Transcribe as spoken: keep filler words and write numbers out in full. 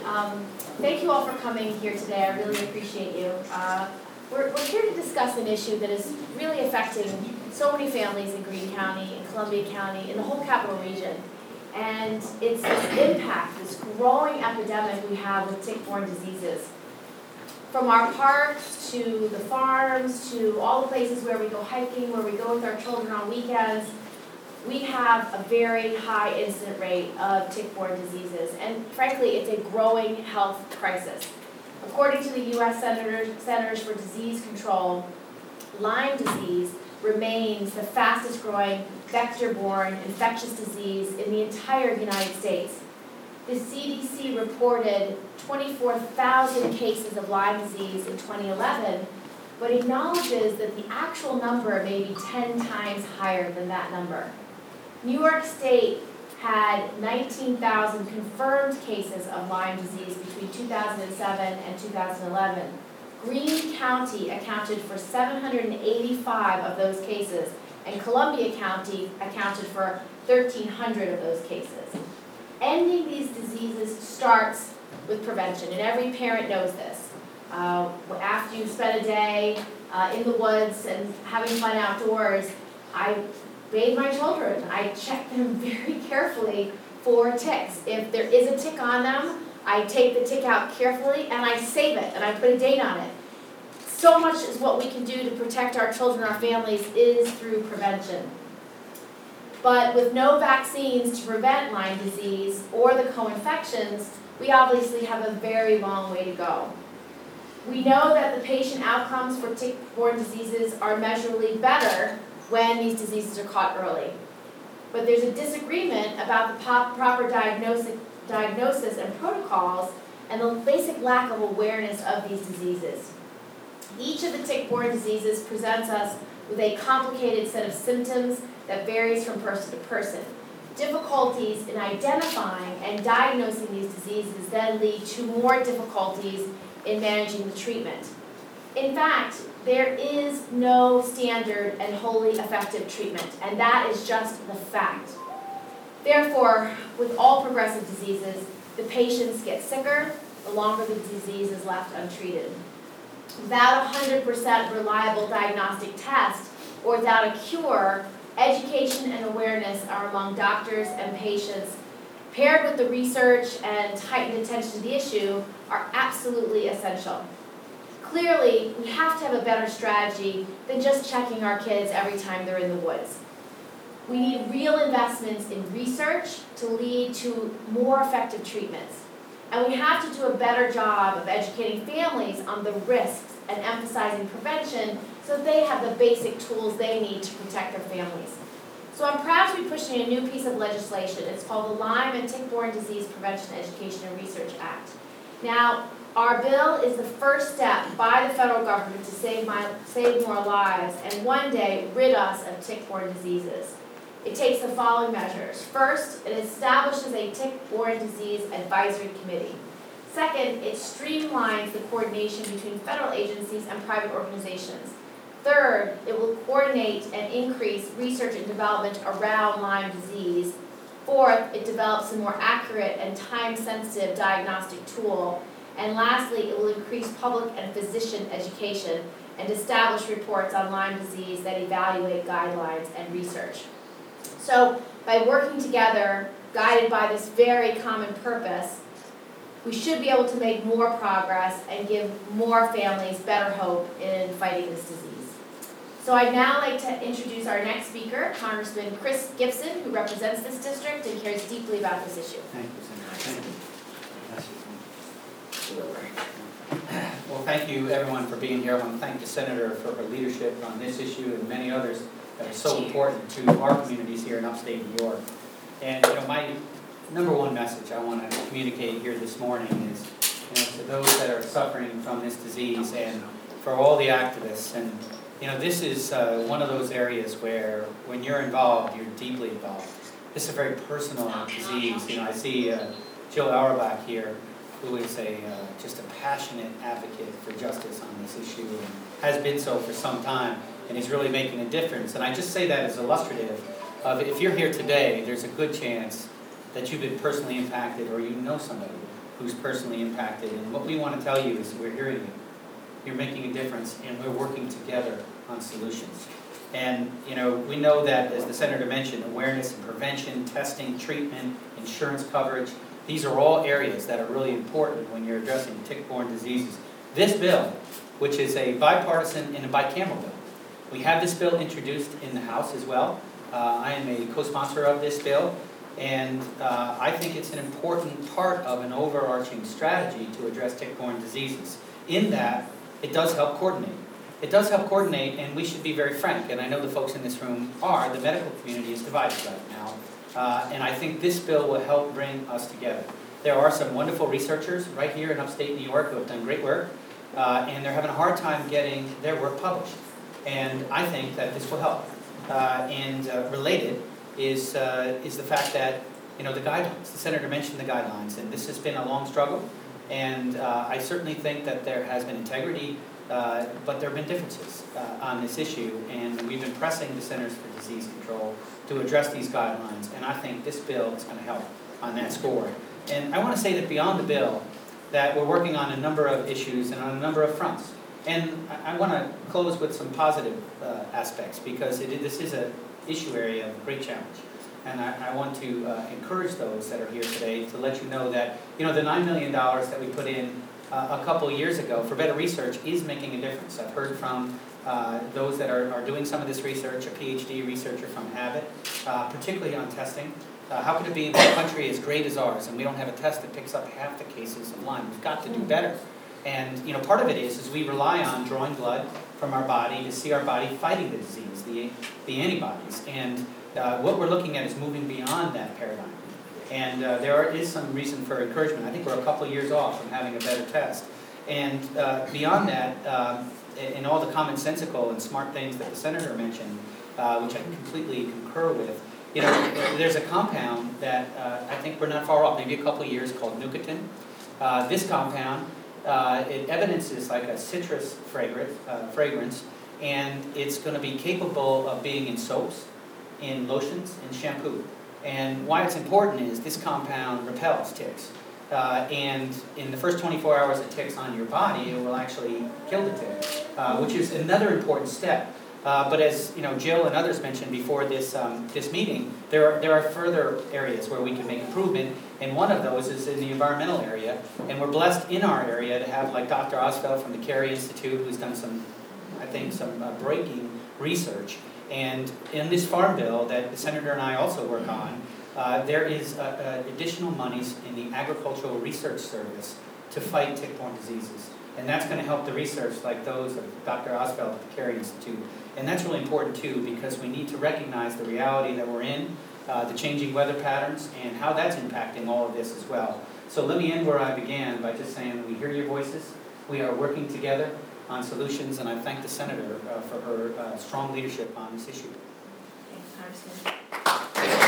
Um, thank you all for coming here today. I really appreciate you. Uh, we're, we're here to discuss an issue that is really affecting so many families in Greene County, in Columbia County, in the whole capital region. And it's this impact, this growing epidemic we have with tick-borne diseases. From our parks to the farms to all the places where we go hiking, where we go with our children on weekends, we have a very high incident rate of tick-borne diseases. And frankly, it's a growing health crisis. According to the U S Centers, Centers for Disease Control, Lyme disease remains the fastest growing vector-borne infectious disease in the entire United States. The C D C reported twenty-four thousand cases of Lyme disease in twenty eleven, but acknowledges that the actual number may be ten times higher than that number. New York State had nineteen thousand confirmed cases of Lyme disease between two thousand seven and two thousand eleven. Greene County accounted for seven hundred eighty-five of those cases, and Columbia County accounted for thirteen hundred of those cases. Ending these diseases starts with prevention, and every parent knows this. Uh, after you spend a day uh, in the woods and having fun outdoors, I bathe my children. I check them very carefully for ticks. If there is a tick on them, I take the tick out carefully and I save it and I put a date on it. So much is what we can do to protect our children, our families, is through prevention. But with no vaccines to prevent Lyme disease or the co-infections, we obviously have a very long way to go. We know that the patient outcomes for tick-borne diseases are measurably better when these diseases are caught early. But there's a disagreement about the proper diagnosis, diagnosis and protocols and the basic lack of awareness of these diseases. Each of the tick-borne diseases presents us with a complicated set of symptoms that varies from person to person. Difficulties in identifying and diagnosing these diseases then lead to more difficulties in managing the treatment. In fact, there is no standard and wholly effective treatment, and that is just the fact. Therefore, with all progressive diseases, the patients get sicker the longer the disease is left untreated. Without a one hundred percent reliable diagnostic test or without a cure, education and awareness are among doctors and patients, paired with the research and heightened attention to the issue, are absolutely essential. Clearly, we have to have a better strategy than just checking our kids every time they're in the woods. We need real investments in research to lead to more effective treatments. And we have to do a better job of educating families on the risks and emphasizing prevention so they have the basic tools they need to protect their families. So I'm proud to be pushing a new piece of legislation. It's called the Lyme and Tick-Borne Disease Prevention, Education, and Research Act. Now, our bill is the first step by the federal government to save, my, save more lives and one day rid us of tick-borne diseases. It takes the following measures. First, it establishes a tick-borne disease advisory committee. Second, it streamlines the coordination between federal agencies and private organizations. Third, it will coordinate and increase research and development around Lyme disease. Fourth, it develops a more accurate and time-sensitive diagnostic tool. And lastly, it will increase public and physician education and establish reports on Lyme disease that evaluate guidelines and research. So, by working together, guided by this very common purpose, we should be able to make more progress and give more families better hope in fighting this disease. So I'd now like to introduce our next speaker, Congressman Chris Gibson, who represents this district and cares deeply about this issue. Thank you, Senator. Thank you. Well, thank you, everyone, for being here. I want to thank the Senator for her leadership on this issue and many others that are so important to our communities here in upstate New York. And you know, my number one message I want to communicate here this morning is, you know, to those that are suffering from this disease and for all the activists. And you know, this is uh, one of those areas where when you're involved, you're deeply involved. This is a very personal disease. You know, I see uh, Jill Auerbach here, who is a uh, just a passionate advocate for justice on this issue and has been so for some time, and is really making a difference. And I just say that as illustrative of if you're here today, there's a good chance that you've been personally impacted or you know somebody who's personally impacted. And what we want to tell you is we're hearing you. You're making a difference, and we're working together on solutions. And, you know, we know that, as the Senator mentioned, awareness and prevention, testing, treatment, insurance coverage, these are all areas that are really important when you're addressing tick-borne diseases. This bill, which is a bipartisan and a bicameral bill, we have this bill introduced in the House as well. Uh, I am a co-sponsor of this bill, and uh, I think it's an important part of an overarching strategy to address tick-borne diseases, in that it does help coordinate. It does help coordinate, and we should be very frank, and I know the folks in this room are, the medical community is divided right now, uh, and I think this bill will help bring us together. There are some wonderful researchers right here in upstate New York who have done great work, uh, and they're having a hard time getting their work published, and I think that this will help. Uh, and uh, related is, uh, is the fact that, you know, the guidelines, the Senator mentioned the guidelines, and this has been a long struggle, and uh, I certainly think that there has been integrity. Uh, but there have been differences uh, on this issue, and we've been pressing the Centers for Disease Control to address these guidelines, and I think this bill is going to help on that score. And I want to say that beyond the bill, that we're working on a number of issues and on a number of fronts. And I, I want to close with some positive uh, aspects, because it, this is an issue area of great challenge. And I, I want to uh, encourage those that are here today to let you know that, you know, the nine million dollars that we put in Uh, a couple years ago for better research is making a difference. I've heard from uh, those that are, are doing some of this research, a PhD researcher from Abbott, uh, particularly on testing. Uh, how could it be that a country as great as ours and we don't have a test that picks up half the cases of Lyme? We've got to do better. And, you know, part of it is, is we rely on drawing blood from our body to see our body fighting the disease, the, the antibodies. And uh, what we're looking at is moving beyond that paradigm. And uh, there is some reason for encouragement. I think we're a couple years off from having a better test. And uh, beyond that, um, in all the commonsensical and smart things that the Senator mentioned, uh, which I completely concur with, you know, there's a compound that uh, I think we're not far off, maybe a couple years, called Nucotin. Uh, this compound, uh, it evidences like a citrus fragrance, uh, fragrance, and it's going to be capable of being in soaps, in lotions, and shampoo. And why it's important is this compound repels ticks. Uh, and in the first twenty-four hours it ticks on your body, it will actually kill the tick, uh, which is another important step. Uh, but as you know, Jill and others mentioned before this, um, this meeting, there are, there are further areas where we can make improvement, and one of those is in the environmental area. And we're blessed in our area to have like Doctor Osfeld from the Carey Institute, who's done some, I think, some uh, breaking research. And in this farm bill that the Senator and I also work on, uh, there is uh, uh, additional monies in the Agricultural Research Service to fight tick-borne diseases. And that's going to help the research like those of Doctor Osfeld at the Carey Institute. And that's really important too, because we need to recognize the reality that we're in, uh, the changing weather patterns, and how that's impacting all of this as well. So let me end where I began by just saying we hear your voices, we are working together on solutions, and I thank the Senator uh, for her uh, strong leadership on this issue. Okay, Congressman.